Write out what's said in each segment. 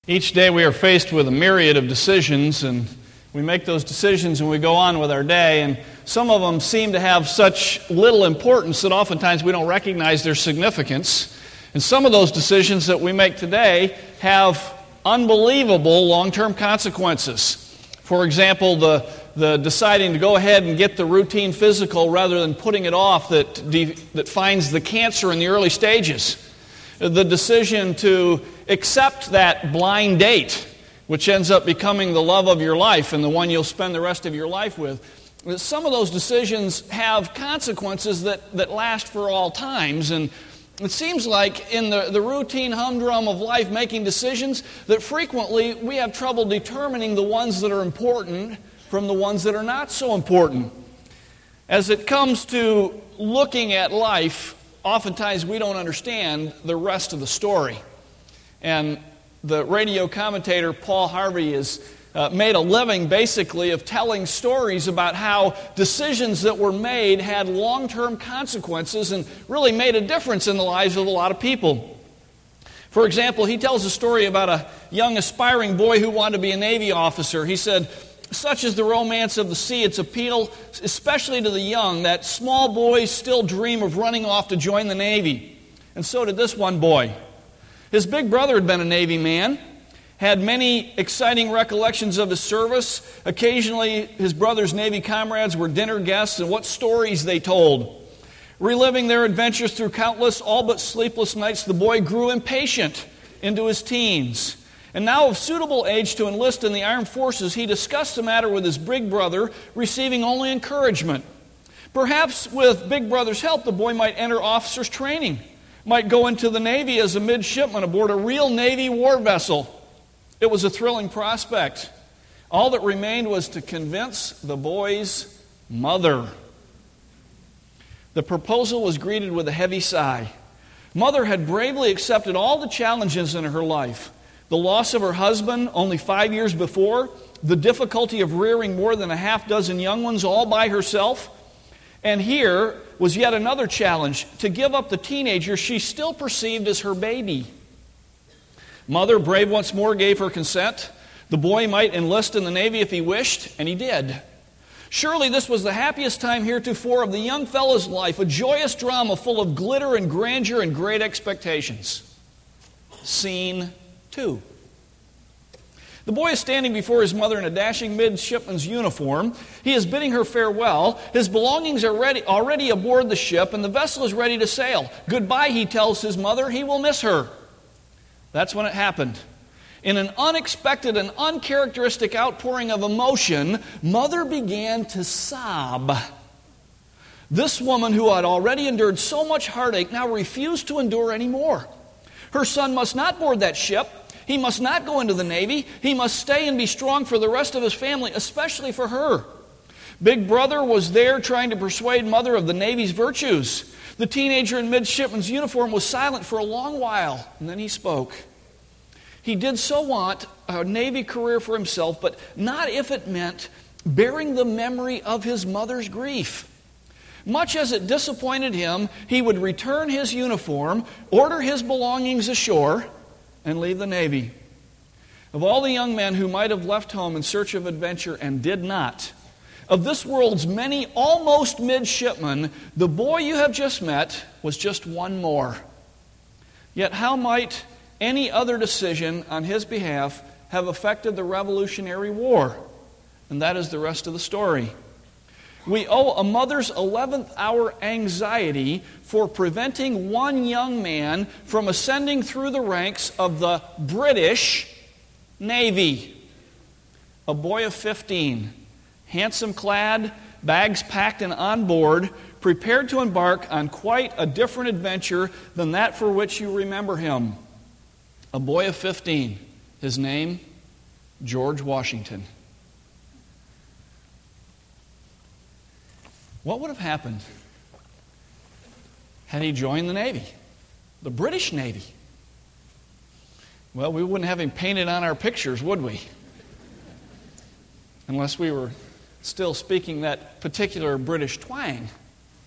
Each day we are faced with a myriad of decisions, and we make those decisions and we go on with our day, and some of them seem to have such little importance that oftentimes we don't recognize their significance. And some of those decisions that we make today have unbelievable long-term consequences. For example, the deciding to go ahead and get the routine physical rather than putting it off that finds the cancer in the early stages. The decision to accept that blind date, which ends up becoming the love of your life and the one you'll spend the rest of your life with. Some of those decisions have consequences that last for all times, and it seems like in the routine humdrum of life making decisions that frequently we have trouble determining the ones that are important from the ones that are not so important. As it comes to looking at life, oftentimes we don't understand the rest of the story. And the radio commentator Paul Harvey has made a living basically of telling stories about how decisions that were made had long-term consequences and really made a difference in the lives of a lot of people. For example, he tells a story about a young aspiring boy who wanted to be a Navy officer. He said, "Such is the romance of the sea, its appeal, especially to the young, that small boys still dream of running off to join the Navy." And so did this one boy. His big brother had been a Navy man, had many exciting recollections of his service. Occasionally, his brother's Navy comrades were dinner guests, and what stories they told. Reliving their adventures through countless, all but sleepless nights, the boy grew impatient into his teens. And now of suitable age to enlist in the armed forces, he discussed the matter with his big brother, receiving only encouragement. Perhaps with big brother's help, the boy might enter officer's training, might go into the Navy as a midshipman aboard a real Navy war vessel. It was a thrilling prospect. All that remained was to convince the boy's mother. The proposal was greeted with a heavy sigh. Mother had bravely accepted all the challenges in her life. The loss of her husband only 5 years before, the difficulty of rearing more than a half dozen young ones all by herself. And here was yet another challenge, to give up the teenager she still perceived as her baby. Mother, brave once more, gave her consent. The boy might enlist in the Navy if he wished, and he did. Surely this was the happiest time heretofore of the young fellow's life, a joyous drama full of glitter and grandeur and great expectations. Scene 2. The boy is standing before his mother in a dashing midshipman's uniform. He is bidding her farewell. His belongings are already aboard the ship, and the vessel is ready to sail. Goodbye, he tells his mother. He will miss her. That's when it happened. In an unexpected and uncharacteristic outpouring of emotion, Mother began to sob. This woman, who had already endured so much heartache, now refused to endure any more. Her son must not board that ship. He must not go into the Navy. He must stay and be strong for the rest of his family, especially for her. Big brother was there trying to persuade Mother of the Navy's virtues. The teenager in midshipman's uniform was silent for a long while, and then he spoke. He did so want a Navy career for himself, but not if it meant bearing the memory of his mother's grief. Much as it disappointed him, he would return his uniform, order his belongings ashore, and leave the Navy. Of all the young men who might have left home in search of adventure and did not, of this world's many almost midshipmen, the boy you have just met was just one more. Yet how might any other decision on his behalf have affected the Revolutionary War? And that is the rest of the story. We owe a mother's 11th hour anxiety for preventing one young man from ascending through the ranks of the British Navy. A boy of 15, handsome clad, bags packed and on board, prepared to embark on quite a different adventure than that for which you remember him. A boy of 15, his name, George Washington. What would have happened had he joined the Navy, the British Navy? Well, we wouldn't have him painted on our pictures, would we? Unless we were still speaking that particular British twang.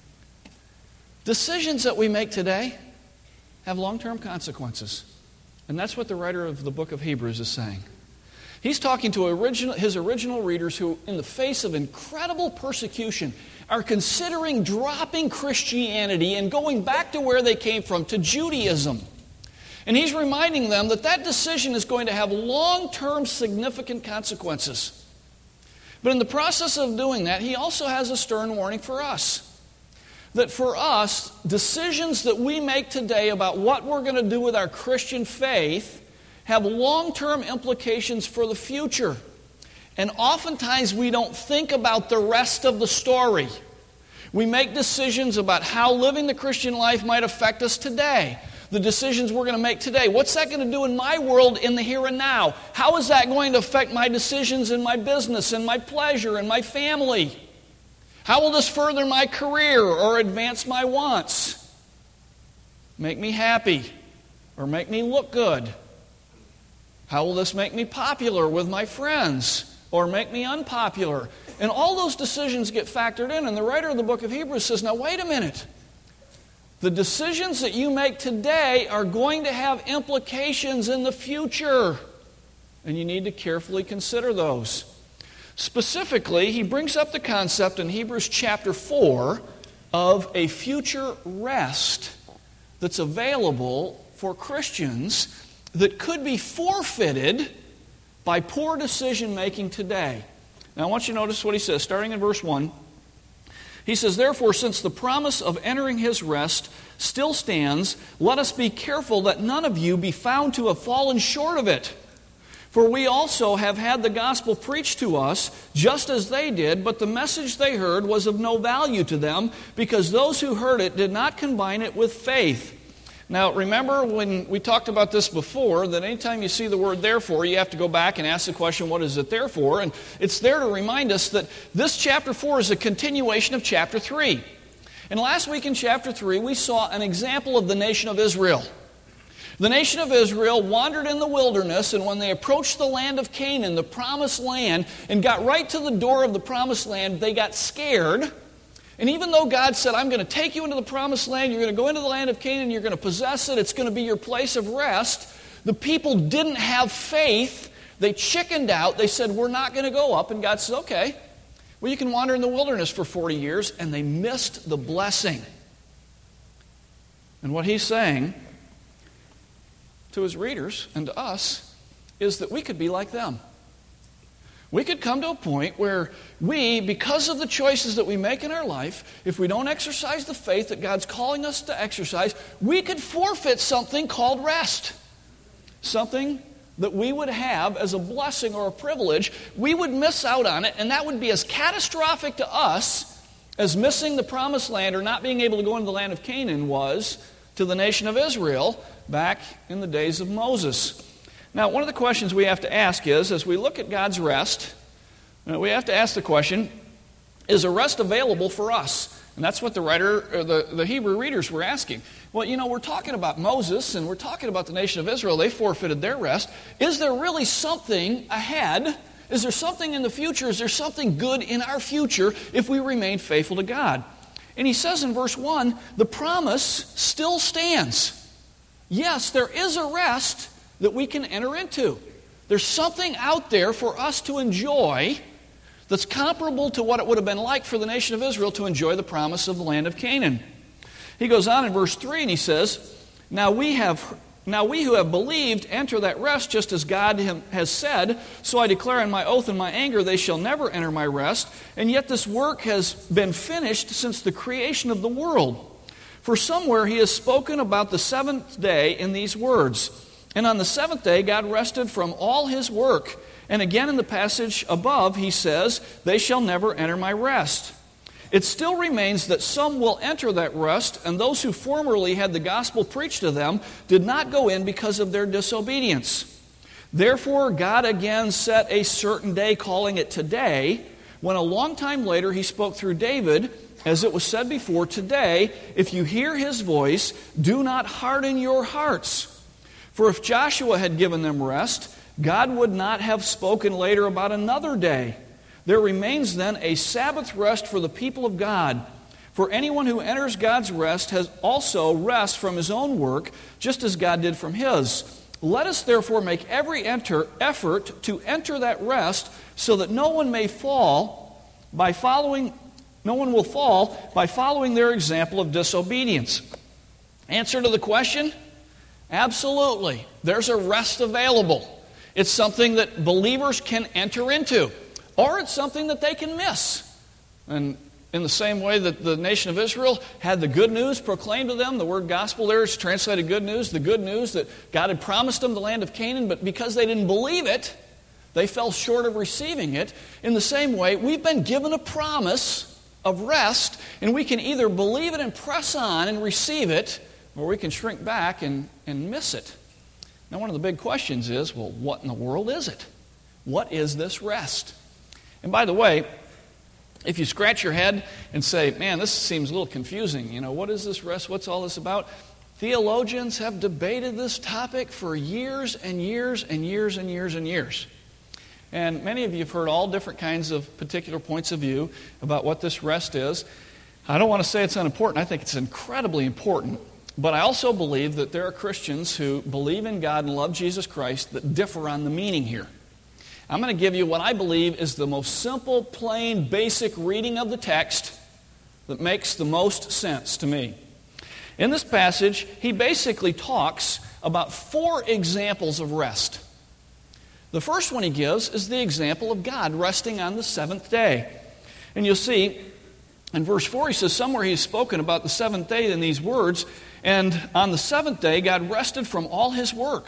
Decisions that we make today have long-term consequences. And that's what the writer of the book of Hebrews is saying. He's talking to his original readers who, in the face of incredible persecution, are considering dropping Christianity and going back to where they came from, to Judaism. And he's reminding them that that decision is going to have long-term significant consequences. But in the process of doing that, he also has a stern warning for us. That for us, decisions that we make today about what we're going to do with our Christian faith have long-term implications for the future. And oftentimes we don't think about the rest of the story. We make decisions about how living the Christian life might affect us today. The decisions we're going to make today. What's that going to do in my world in the here and now? How is that going to affect my decisions in my business and my pleasure and my family? How will this further my career or advance my wants? Make me happy or make me look good? How will this make me popular with my friends or make me unpopular? And all those decisions get factored in, and the writer of the book of Hebrews says, now wait a minute. The decisions that you make today are going to have implications in the future, and you need to carefully consider those. Specifically, he brings up the concept in Hebrews chapter 4 of a future rest that's available for Christians that could be forfeited by poor decision-making today. Now I want you to notice what he says, starting in verse 1. He says, therefore, since the promise of entering his rest still stands, let us be careful that none of you be found to have fallen short of it. For we also have had the gospel preached to us, just as they did, but the message they heard was of no value to them, because those who heard it did not combine it with faith. Now, remember when we talked about this before, that anytime you see the word therefore, you have to go back and ask the question, what is it there for? And it's there to remind us that this chapter 4 is a continuation of chapter 3. And last week in chapter 3, we saw an example of the nation of Israel. The nation of Israel wandered in the wilderness, and when they approached the land of Canaan, the promised land, and got right to the door of the promised land, they got scared. And even though God said, I'm going to take you into the promised land, you're going to go into the land of Canaan, you're going to possess it, it's going to be your place of rest, the people didn't have faith. They chickened out. They said, we're not going to go up. And God said, okay, well, you can wander in the wilderness for 40 years. And they missed the blessing. And what he's saying to his readers and to us is that we could be like them. We could come to a point where we, because of the choices that we make in our life, if we don't exercise the faith that God's calling us to exercise, we could forfeit something called rest. Something that we would have as a blessing or a privilege. We would miss out on it, and that would be as catastrophic to us as missing the promised land or not being able to go into the land of Canaan was to the nation of Israel back in the days of Moses. Now, one of the questions we have to ask is, as we look at God's rest, we have to ask the question, is a rest available for us? And that's what the writer, or the Hebrew readers were asking. Well, we're talking about Moses, and we're talking about the nation of Israel. They forfeited their rest. Is there really something ahead? Is there something in the future? Is there something good in our future if we remain faithful to God? And he says in verse 1, the promise still stands. Yes, there is a rest that we can enter into. There's something out there for us to enjoy that's comparable to what it would have been like for the nation of Israel to enjoy the promise of the land of Canaan. He goes on in verse 3 and he says, Now we who have believed enter that rest just as God has said, so I declare in my oath and my anger they shall never enter my rest, and yet this work has been finished since the creation of the world. For somewhere he has spoken about the seventh day in these words, and on the seventh day God rested from all his work. And again in the passage above he says, they shall never enter my rest. It still remains that some will enter that rest, and those who formerly had the gospel preached to them did not go in because of their disobedience. Therefore God again set a certain day, calling it today, when a long time later he spoke through David, as it was said before, today, if you hear his voice, do not harden your hearts. For if Joshua had given them rest, God would not have spoken later about another day. There remains then a Sabbath rest for the people of God. For anyone who enters God's rest has also rest from his own work, just as God did from his. Let us therefore make every effort to enter that rest, so that no one will fall by following their example of disobedience. Answer to the question? Absolutely. There's a rest available. It's something that believers can enter into, or it's something that they can miss. And in the same way that the nation of Israel had the good news proclaimed to them, the word gospel there is translated good news, the good news that God had promised them the land of Canaan, but because they didn't believe it, they fell short of receiving it. In the same way, we've been given a promise of rest, and we can either believe it and press on and receive it, or we can shrink back and miss it. Now, one of the big questions is, well, what in the world is it? What is this rest? And by the way, if you scratch your head and say, man, this seems a little confusing, what is this rest? What's all this about? Theologians have debated this topic for years and years and years and years and years. And many of you have heard all different kinds of particular points of view about what this rest is. I don't want to say it's unimportant. I think it's incredibly important. But I also believe that there are Christians who believe in God and love Jesus Christ that differ on the meaning here. I'm going to give you what I believe is the most simple, plain, basic reading of the text that makes the most sense to me. In this passage, he basically talks about 4 examples of rest. The first one he gives is the example of God resting on the 7th day. And you'll see in verse 4, he says somewhere he's spoken about the 7th day in these words, and on the 7th day God rested from all his work.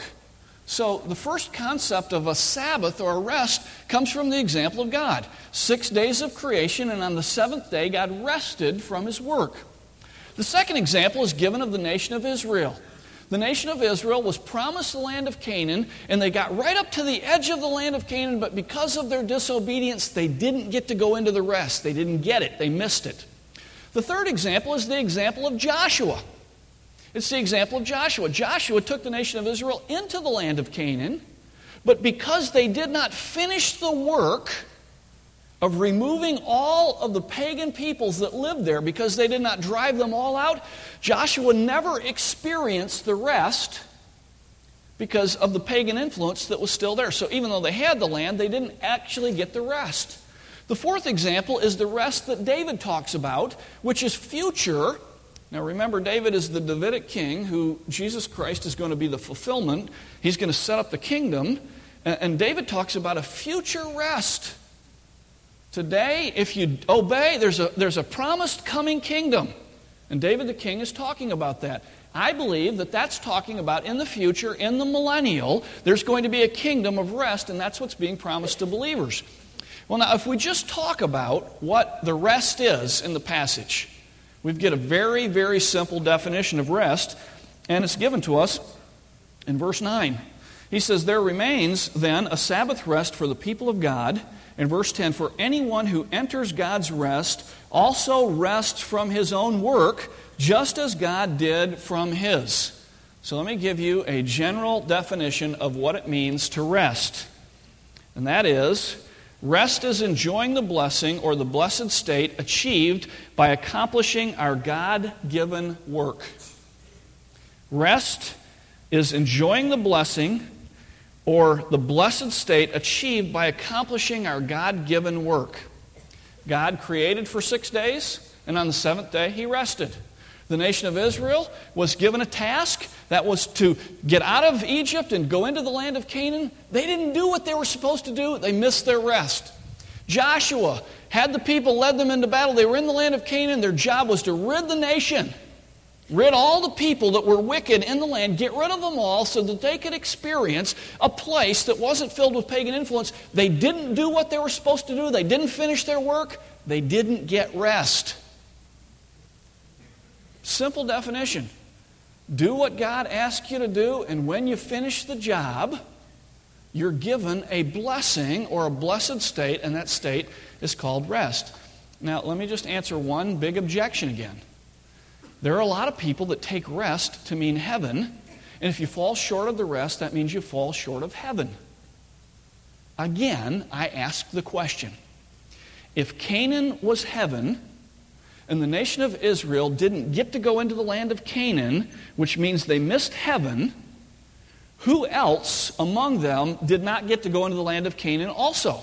So the first concept of a Sabbath or a rest comes from the example of God. 6 days of creation, and on the 7th day God rested from his work. The second example is given of the nation of Israel. The nation of Israel was promised the land of Canaan, and they got right up to the edge of the land of Canaan, but because of their disobedience, they didn't get to go into the rest. They didn't get it. They missed it. The third example is the example of Joshua. It's the example of Joshua. Joshua took the nation of Israel into the land of Canaan, but because they did not finish the work of removing all of the pagan peoples that lived there, because they did not drive them all out, Joshua never experienced the rest because of the pagan influence that was still there. So even though they had the land, they didn't actually get the rest. The fourth example is the rest that David talks about, which is future. Now remember, David is the Davidic king who Jesus Christ is going to be the fulfillment. He's going to set up the kingdom. And David talks about a future rest. Today, if you obey, there's a promised coming kingdom. And David the king is talking about that. I believe that that's talking about in the future, in the millennial, there's going to be a kingdom of rest, and that's what's being promised to believers. Well, now, if we just talk about what the rest is in the passage, we get a very, very simple definition of rest, and it's given to us in verse 9. He says, there remains then a Sabbath rest for the people of God. In verse 10, for anyone who enters God's rest also rests from his own work, just as God did from his. So let me give you a general definition of what it means to rest. And that is, rest is enjoying the blessing or the blessed state achieved by accomplishing our God-given work. Rest is enjoying the blessing or the blessed state achieved by accomplishing our God-given work. God created for 6 days, and on the 7th day He rested. The nation of Israel was given a task that was to get out of Egypt and go into the land of Canaan. They didn't do what they were supposed to do. They missed their rest. Joshua had the people, led them into battle. They were in the land of Canaan. Their job was to rid the nation. Rid all the people that were wicked in the land. Get rid of them all so that they could experience a place that wasn't filled with pagan influence. They didn't do what they were supposed to do. They didn't finish their work. They didn't get rest. Simple definition. Do what God asks you to do, and when you finish the job, you're given a blessing or a blessed state, and that state is called rest. Now, let me just answer one big objection again. There are a lot of people that take rest to mean heaven, and if you fall short of the rest, that means you fall short of heaven. Again, I ask the question. If Canaan was heaven, and the nation of Israel didn't get to go into the land of Canaan, which means they missed heaven, who else among them did not get to go into the land of Canaan also?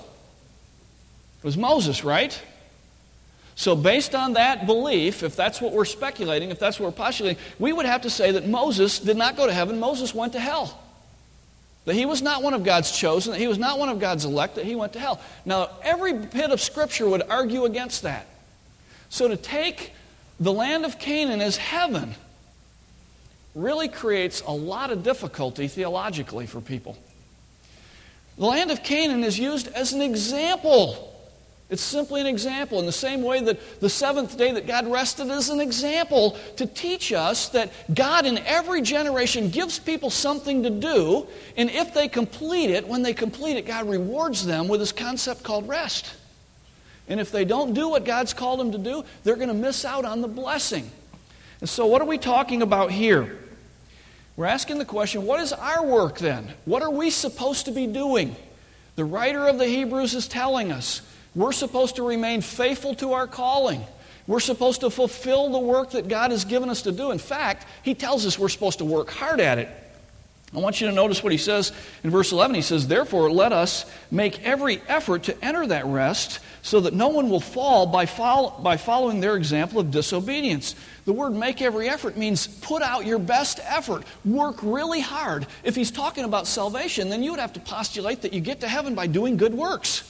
It was Moses, right? So based on that belief, if that's what we're speculating, if that's what we're postulating, we would have to say that Moses did not go to heaven. Moses went to hell. That he was not one of God's chosen, that he was not one of God's elect, that he went to hell. Now, every bit of Scripture would argue against that. So to take the land of Canaan as heaven really creates a lot of difficulty theologically for people. The land of Canaan is used as an example. It's simply an example, in the same way that the seventh day that God rested is an example to teach us that God in every generation gives people something to do, and if they complete it, when they complete it, God rewards them with this concept called rest. And if they don't do what God's called them to do, they're going to miss out on the blessing. And so what are we talking about here? We're asking the question, what is our work then? What are we supposed to be doing? The writer of the Hebrews is telling us, we're supposed to remain faithful to our calling. We're supposed to fulfill the work that God has given us to do. In fact, he tells us we're supposed to work hard at it. I want you to notice what he says in verse 11. He says, therefore, let us make every effort to enter that rest so that no one will fall by following their example of disobedience. The word make every effort means put out your best effort. Work really hard. If he's talking about salvation, then you would have to postulate that you get to heaven by doing good works.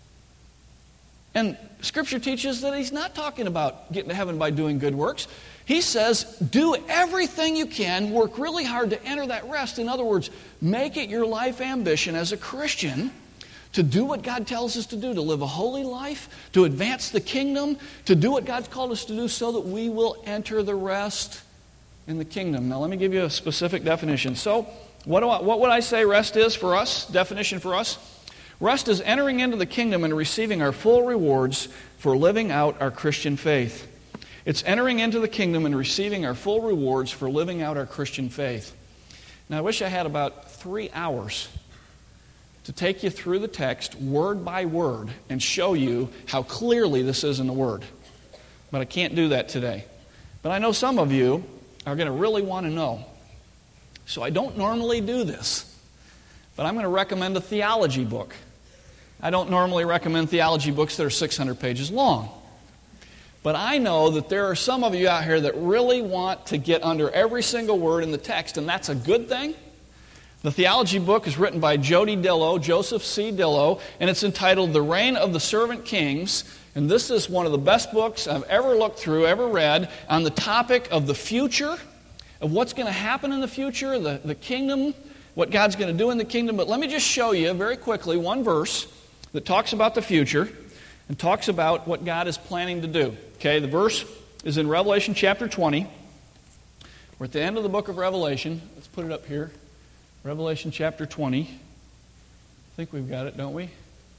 And Scripture teaches that he's not talking about getting to heaven by doing good works. He says, do everything you can, work really hard to enter that rest. In other words, make it your life ambition as a Christian to do what God tells us to do, to live a holy life, to advance the kingdom, to do what God's called us to do so that we will enter the rest in the kingdom. Now let me give you a specific definition. So what would I say rest is for us? Definition for us? Rest is entering into the kingdom and receiving our full rewards for living out our Christian faith. It's entering into the kingdom and receiving our full rewards for living out our Christian faith. Now, I wish I had about 3 hours to take you through the text word by word and show you how clearly this is in the Word. But I can't do that today. But I know some of you are going to really want to know. So I don't normally do this. But I'm going to recommend a theology book. I don't normally recommend theology books that are 600 pages long. But I know that there are some of you out here that really want to get under every single word in the text, and that's a good thing. The theology book is written by Joseph C. Dillow, and it's entitled The Reign of the Servant Kings. And this is one of the best books I've ever looked through, ever read, on the topic of the future, of what's going to happen in the future, the kingdom, what God's going to do in the kingdom. But let me just show you very quickly one verse that talks about the future and talks about what God is planning to do. Okay, the verse is in Revelation chapter 20. We're at the end of the book of Revelation. Let's put it up here. Revelation chapter 20. I think we've got it, don't we?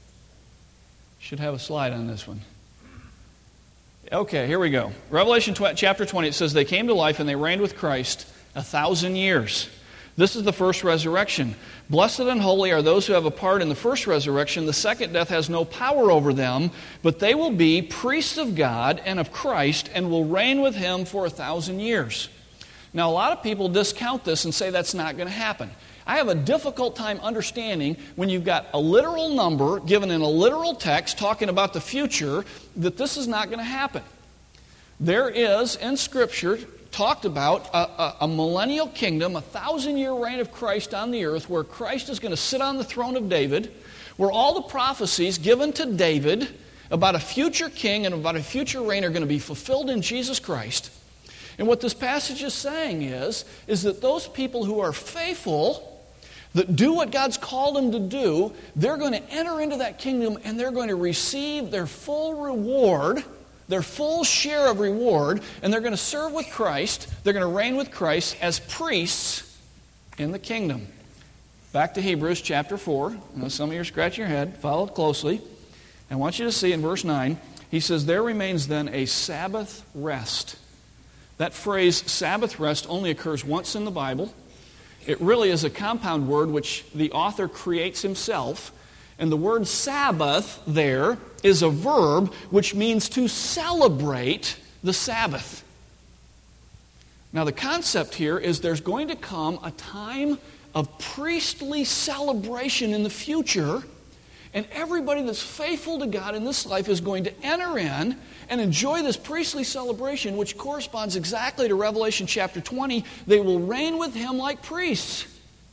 Should have a slide on this one. Okay, here we go. Revelation chapter 20, it says, they came to life and they reigned with Christ 1,000 years. This is the first resurrection. Blessed and holy are those who have a part in the first resurrection. The second death has no power over them, but they will be priests of God and of Christ and will reign with him for 1,000 years. Now, a lot of people discount this and say that's not going to happen. I have a difficult time understanding when you've got a literal number given in a literal text talking about the future that this is not going to happen. There is, in Scripture, talked about a millennial kingdom, 1,000-year reign of Christ on the earth, where Christ is going to sit on the throne of David, where all the prophecies given to David about a future king and about a future reign are going to be fulfilled in Jesus Christ. And what this passage is saying is that those people who are faithful, that do what God's called them to do, they're going to enter into that kingdom and they're going to receive their full reward, their full share of reward, and they're going to serve with Christ. They're going to reign with Christ as priests in the kingdom. Back to Hebrews chapter 4. I know some of you are scratching your head. Follow it closely. I want you to see in verse 9, he says, there remains then a Sabbath rest. That phrase, Sabbath rest, only occurs once in the Bible. It really is a compound word which the author creates himself. And the word Sabbath there is a verb which means to celebrate the Sabbath. Now the concept here is there's going to come a time of priestly celebration in the future. And everybody that's faithful to God in this life is going to enter in and enjoy this priestly celebration, which corresponds exactly to Revelation chapter 20. They will reign with Him like priests.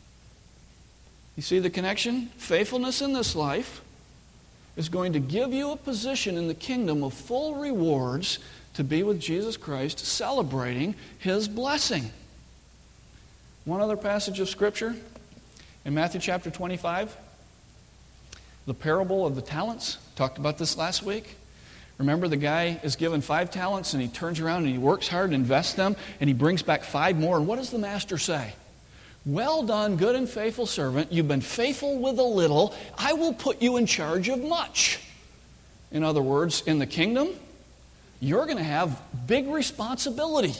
You see the connection? Faithfulness in this life is going to give you a position in the kingdom of full rewards to be with Jesus Christ, celebrating His blessing. One other passage of Scripture in Matthew chapter 25. The parable of the talents. Talked about this last week. Remember, the guy is given 5 talents and he turns around and he works hard and invests them and he brings back 5 more. And what does the master say? Well done, good and faithful servant. You've been faithful with a little. I will put you in charge of much. In other words, in the kingdom, you're going to have big responsibility.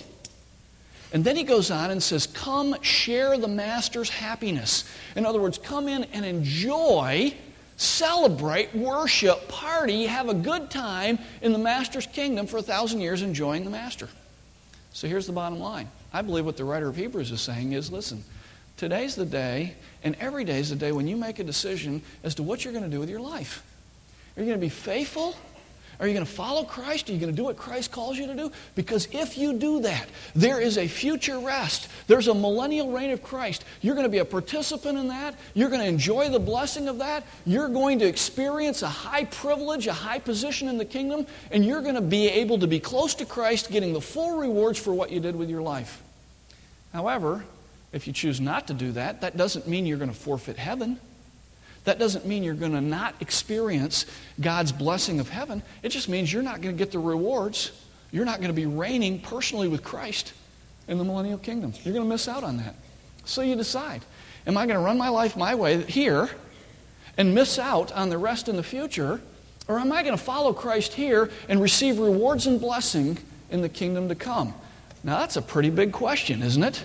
And then he goes on and says, come share the master's happiness. In other words, come in and enjoy, celebrate, worship, party, have a good time in the master's kingdom for 1,000 years enjoying the master. So here's the bottom line. I believe what the writer of Hebrews is saying is, listen, today's the day, and every day is the day when you make a decision as to what you're going to do with your life. Are you going to be faithful? Are you going to follow Christ? Are you going to do what Christ calls you to do? Because if you do that, there is a future rest. There's a millennial reign of Christ. You're going to be a participant in that. You're going to enjoy the blessing of that. You're going to experience a high privilege, a high position in the kingdom, and you're going to be able to be close to Christ, getting the full rewards for what you did with your life. However, if you choose not to do that, that doesn't mean you're going to forfeit heaven. That doesn't mean you're going to not experience God's blessing of heaven. It just means you're not going to get the rewards. You're not going to be reigning personally with Christ in the millennial kingdom. You're going to miss out on that. So you decide, am I going to run my life my way here and miss out on the rest in the future? Or am I going to follow Christ here and receive rewards and blessing in the kingdom to come? Now that's a pretty big question, isn't it?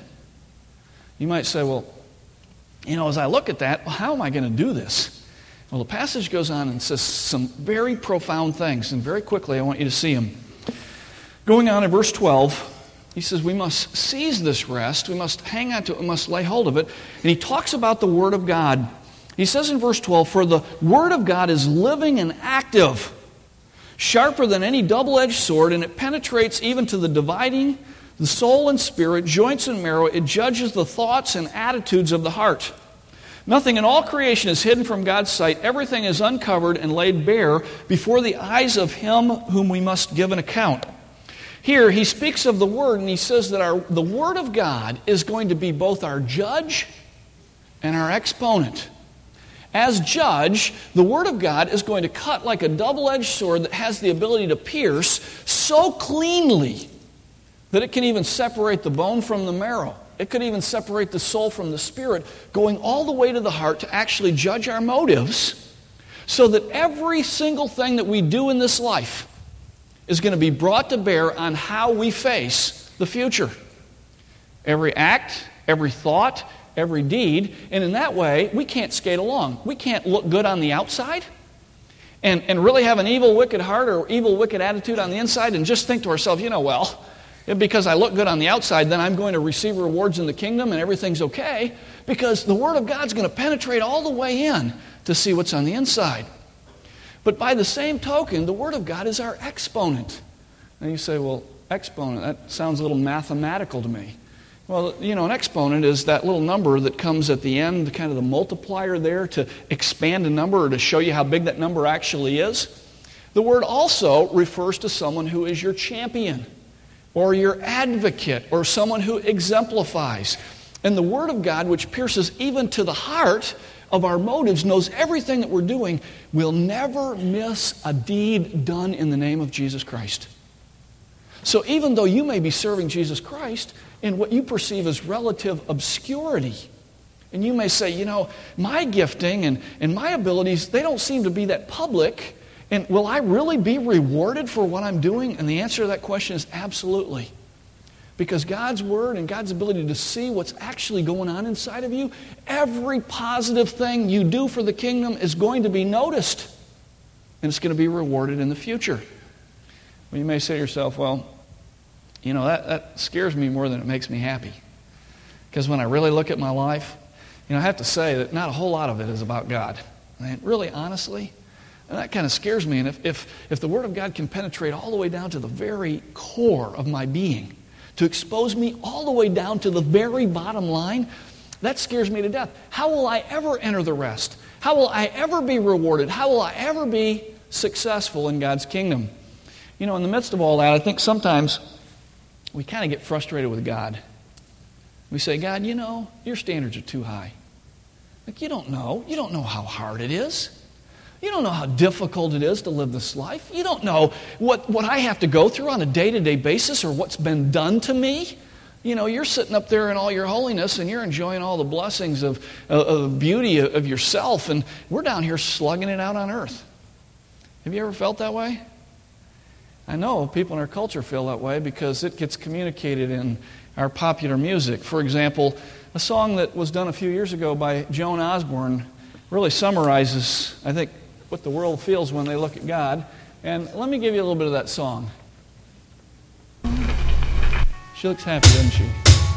You might say, well, as I look at that, how am I going to do this? Well, the passage goes on and says some very profound things, and very quickly I want you to see them. Going on in verse 12, he says we must seize this rest, we must hang on to it, we must lay hold of it, and he talks about the Word of God. He says in verse 12, for the Word of God is living and active, sharper than any double-edged sword, and it penetrates even to the dividing the soul and spirit, joints and marrow. It judges the thoughts and attitudes of the heart. Nothing in all creation is hidden from God's sight. Everything is uncovered and laid bare before the eyes of Him whom we must give an account. Here he speaks of the Word, and he says that the Word of God is going to be both our judge and our exponent. As judge, the Word of God is going to cut like a double-edged sword that has the ability to pierce so cleanly that it can even separate the bone from the marrow. It could even separate the soul from the spirit, going all the way to the heart to actually judge our motives, so that every single thing that we do in this life is going to be brought to bear on how we face the future. Every act, every thought, every deed, and in that way, we can't skate along. We can't look good on the outside and really have an evil, wicked heart or evil, wicked attitude on the inside and just think to ourselves, because I look good on the outside, then I'm going to receive rewards in the kingdom and everything's okay, because the Word of God's going to penetrate all the way in to see what's on the inside. But by the same token, the Word of God is our exponent. And you say, well, exponent, that sounds a little mathematical to me. Well, an exponent is that little number that comes at the end, kind of the multiplier there to expand a number or to show you how big that number actually is. The word also refers to someone who is your champion, or your advocate, or someone who exemplifies. And the Word of God, which pierces even to the heart of our motives, knows everything that we're doing, will never miss a deed done in the name of Jesus Christ. So even though you may be serving Jesus Christ in what you perceive as relative obscurity, and you may say, my gifting and my abilities, they don't seem to be that public, and will I really be rewarded for what I'm doing? And the answer to that question is absolutely. Because God's Word and God's ability to see what's actually going on inside of you, every positive thing you do for the kingdom is going to be noticed. And it's going to be rewarded in the future. Well, you may say to yourself, well, that scares me more than it makes me happy. Because when I really look at my life, I have to say that not a whole lot of it is about God. And really, honestly, and that kind of scares me. And if the Word of God can penetrate all the way down to the very core of my being, to expose me all the way down to the very bottom line, that scares me to death. How will I ever enter the rest? How will I ever be rewarded? How will I ever be successful in God's kingdom? In the midst of all that, I think sometimes we kind of get frustrated with God. We say, God, your standards are too high. Like, you don't know. You don't know how hard it is. You don't know how difficult it is to live this life. You don't know what I have to go through on a day-to-day basis or what's been done to me. You're sitting up there in all your holiness and you're enjoying all the blessings of the beauty of yourself, and we're down here slugging it out on earth. Have you ever felt that way? I know people in our culture feel that way because it gets communicated in our popular music. For example, a song that was done a few years ago by Joan Osborne really summarizes, I think, what the world feels when they look at God. And let me give you a little bit of that song. She looks happy, doesn't she?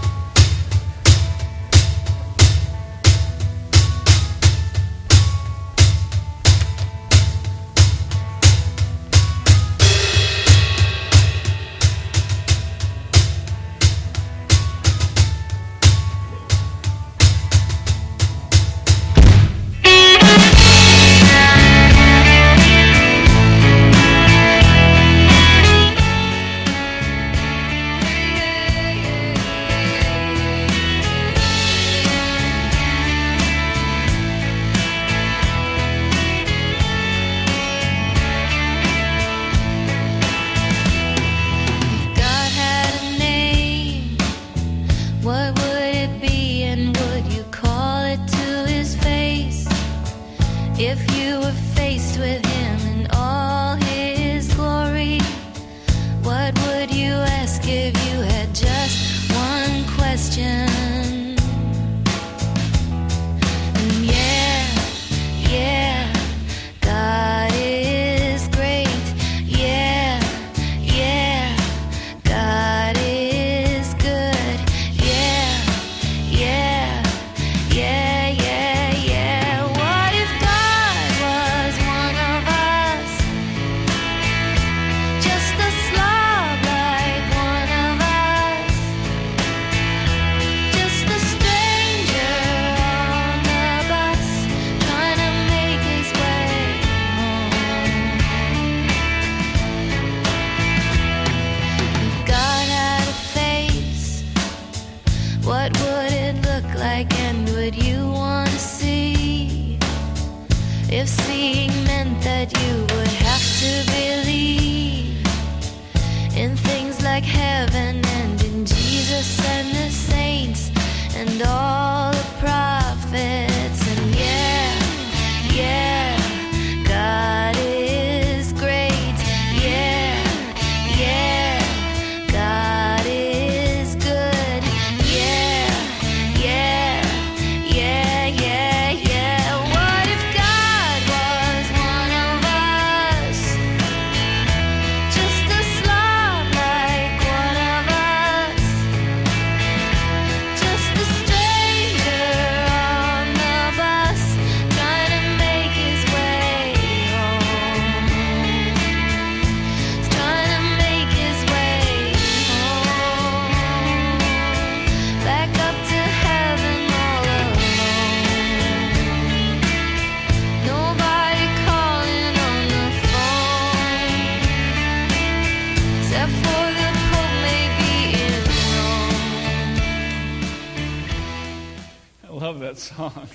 Song.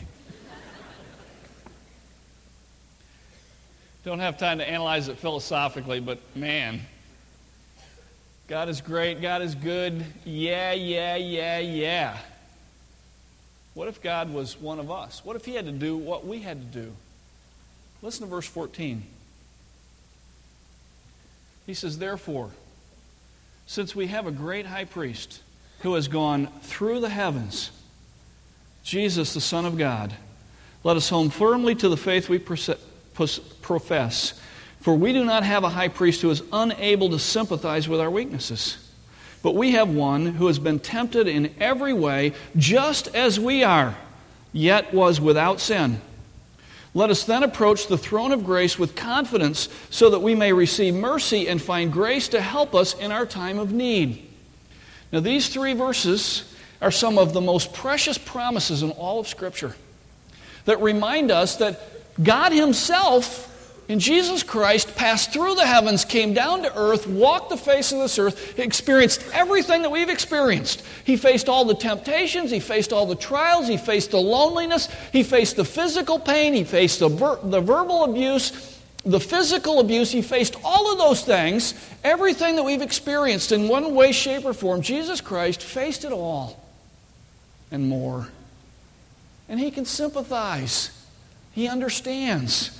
Don't have time to analyze it philosophically, but man, God is great, God is good, yeah. What if God was one of us? What if He had to do what we had to do? Listen to verse 14. He says, therefore, since we have a great high priest who has gone through the heavens, Jesus, the Son of God, let us hold firmly to the faith we profess. For we do not have a high priest who is unable to sympathize with our weaknesses, but we have one who has been tempted in every way, just as we are, yet was without sin. Let us then approach the throne of grace with confidence so that we may receive mercy and find grace to help us in our time of need. Now, these 3 verses are some of the most precious promises in all of Scripture that remind us that God Himself in Jesus Christ passed through the heavens, came down to earth, walked the face of this earth, experienced everything that we've experienced. He faced all the temptations, He faced all the trials, He faced the loneliness, He faced the physical pain, He faced the verbal abuse, the physical abuse. He faced all of those things, everything that we've experienced in one way, shape, or form. Jesus Christ faced it all and more. And He can sympathize. He understands.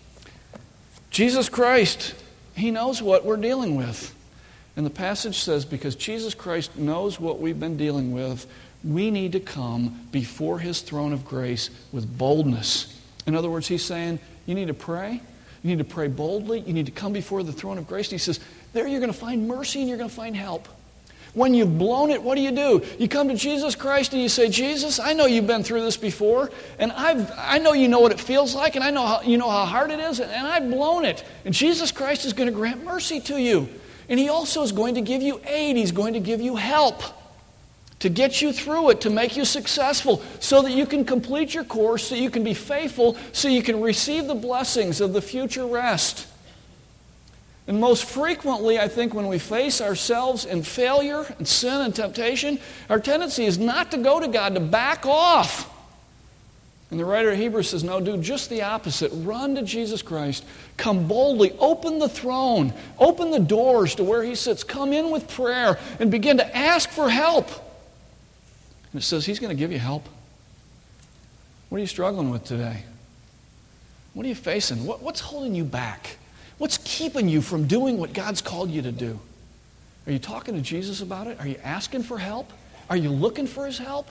Jesus Christ, He knows what we're dealing with. And the passage says, because Jesus Christ knows what we've been dealing with, we need to come before His throne of grace with boldness. In other words, He's saying, you need to pray. You need to pray boldly. You need to come before the throne of grace. And He says, there you're going to find mercy and you're going to find help. When you've blown it, what do? You come to Jesus Christ and you say, Jesus, I know you've been through this before, and I know you know what it feels like, and I know how hard it is, and I've blown it. And Jesus Christ is going to grant mercy to you. And He also is going to give you aid. He's going to give you help to get you through it, to make you successful, so that you can complete your course, so you can be faithful, so you can receive the blessings of the future rest. And most frequently, I think, when we face ourselves in failure and sin and temptation, our tendency is not to go to God, to back off. And the writer of Hebrews says, no, do just the opposite. Run to Jesus Christ. Come boldly. Open the throne. Open the doors to where He sits. Come in with prayer and begin to ask for help. And it says He's going to give you help. What are you struggling with today? What are you facing? What's holding you back? What's keeping you from doing what God's called you to do? Are you talking to Jesus about it? Are you asking for help? Are you looking for His help?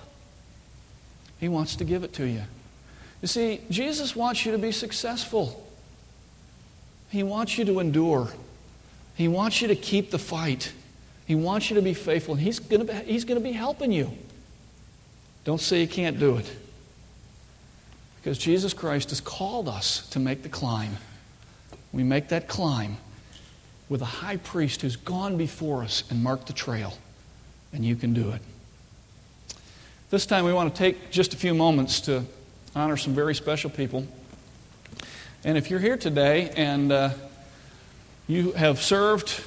He wants to give it to you. You see, Jesus wants you to be successful. He wants you to endure. He wants you to keep the fight. He wants you to be faithful. And He's going to be helping you. Don't say you can't do it. Because Jesus Christ has called us to make the climb. We make that climb with a high priest who's gone before us and marked the trail. And you can do it. This time we want to take just a few moments to honor some very special people. And if you're here today and you have served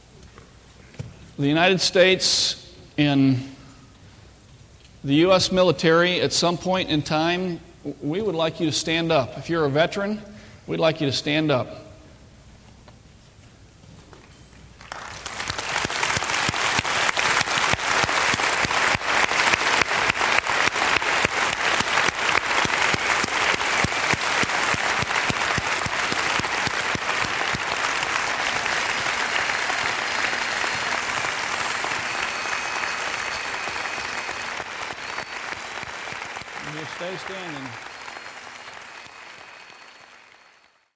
the United States in the U.S. military at some point in time, we would like you to stand up. If you're a veteran, we'd like you to stand up. Stay standing.